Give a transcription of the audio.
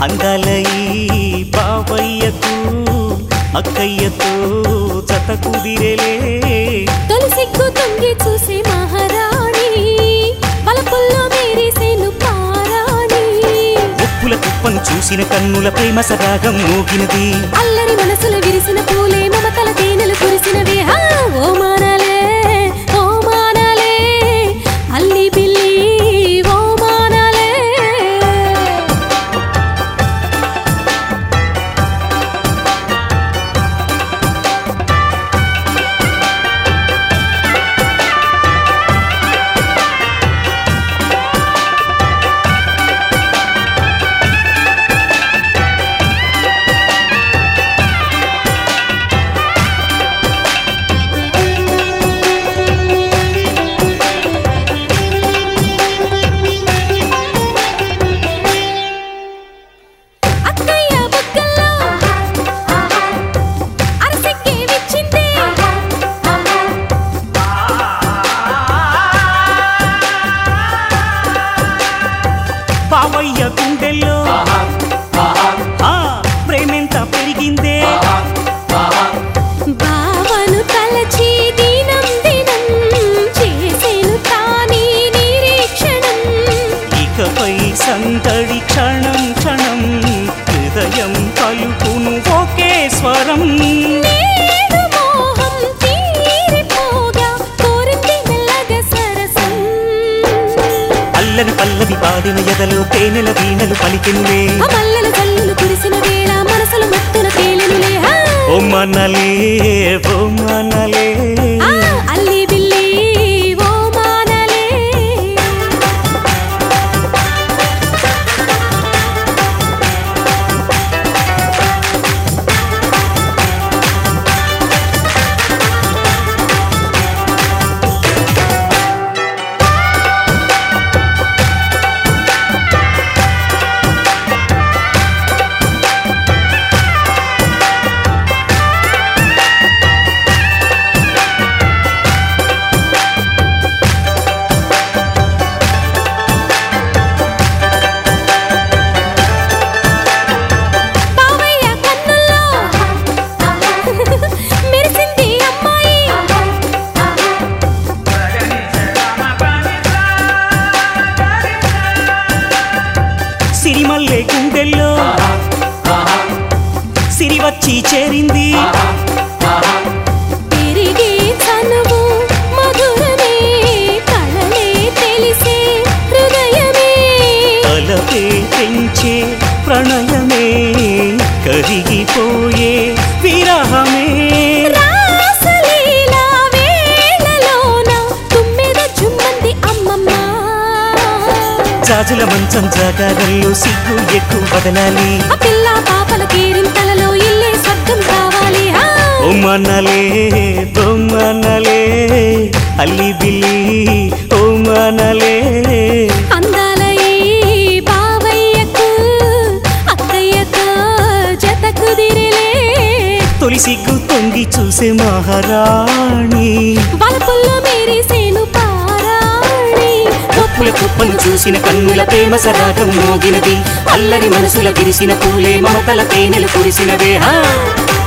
అందాల ఈ బావయ్యకు అక్కయ్యతో జత కుదిరేలే తొలి సిగ్గు తొంగి చూసే మహారాణి పలపుల్లో మేరేసేను పారాణి ఉప్పుల కుప్పను చూసిన కన్నుల ప్రేమ సరాగం మోగినది అల్లరి మనసుల విరిసిన పూలే మమతల తేనెలు కురిసినవి ఓ మానాలే ఓ మానాలే అల్లి బిల్లి ఓ మానాలే బావయ్య గుండెల్లో ప్రేమెంత పెరిగిందే బావను తలచి దినం దినం చేసేను తానీ నిరీక్షణం ఇకపై సందడి క్షణం క్షణం హృదయం పలుకును ఒకే స్వరం నేడు మోహం తీరిపోగా కోరింది మెల్లగా సరసం అల్లని పల్లవి పాడిన ఎదలో తేనెల వీణలు పలికెనులే ఆ మల్లెల జల్లులు కురిసిన వేళ మనసులు మత్తున తేలెనులే ఓ మనలే ఓ మనలే అల్లి బిల్లి ఓ మానలే బావయ్య కన్నుల్లో మెరిసింది అమ్మాయి సిరిమల్లె గుండెల్లో సిరి వచ్చి చేరింది తిరిగి చనువు మధురమే కళలే తెలిసే హృదయమే అలపే పెంచే ప్రణయమే కరిగిపోయే విరహమే రాసలీలా వేళలోన తుమ్మెద జుమ్మంది అమ్మమ్మ జాజుల మంచం జాగారంలో సిగ్గు ఎక్కువ బదలాలి ఆ పిల్ల పాపల కేరింతలలో ఇల్లే స్వర్గం కావాలి ఓ మనలే ఓ మనలే అల్లి బిల్లి ఓ మనలే అందాల ఈ బావయ్యకు అక్కయ్యతో జత కుదిరిలే తొలి సిగ్గు తొంగి చూసే మహారాణి బలపుల్లో మేరేసేను పారాణి ఉప్పుల కుప్పను చూసిన కన్నుల ప్రేమ సరాగం మోగినది అల్లరి మనసుల విరిసిన పూలే మమతల తేనెలు కురిసినవే